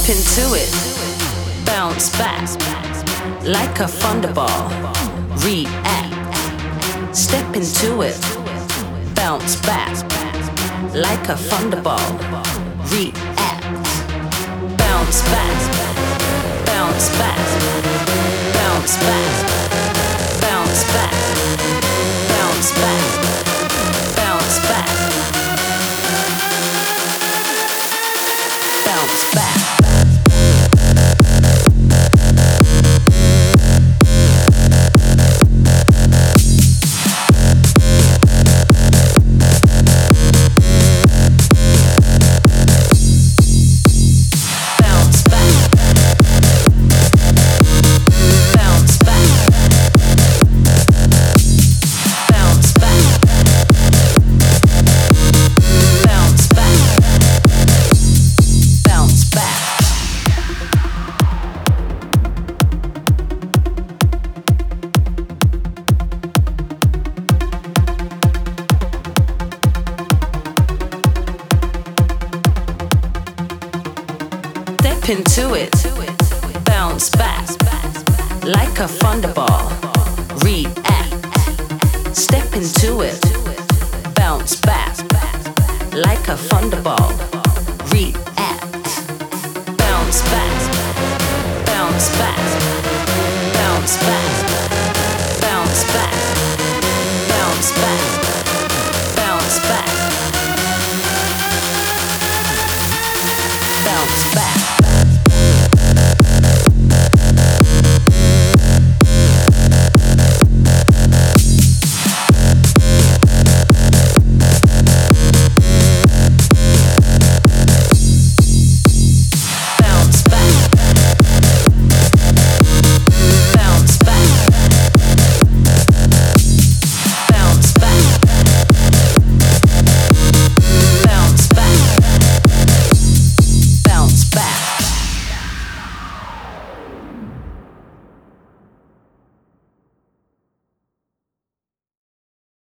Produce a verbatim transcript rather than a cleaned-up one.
into it, bounce back like a thunderball. React, step into it, bounce back like a thunderball. React, bounce back, bounce back, bounce back, bounce back, bounce back, bounce back, bounce back. Into it, bounce back like a thunderball. React, step into it, bounce back like a thunderball. React, bounce back, bounce back, bounce back.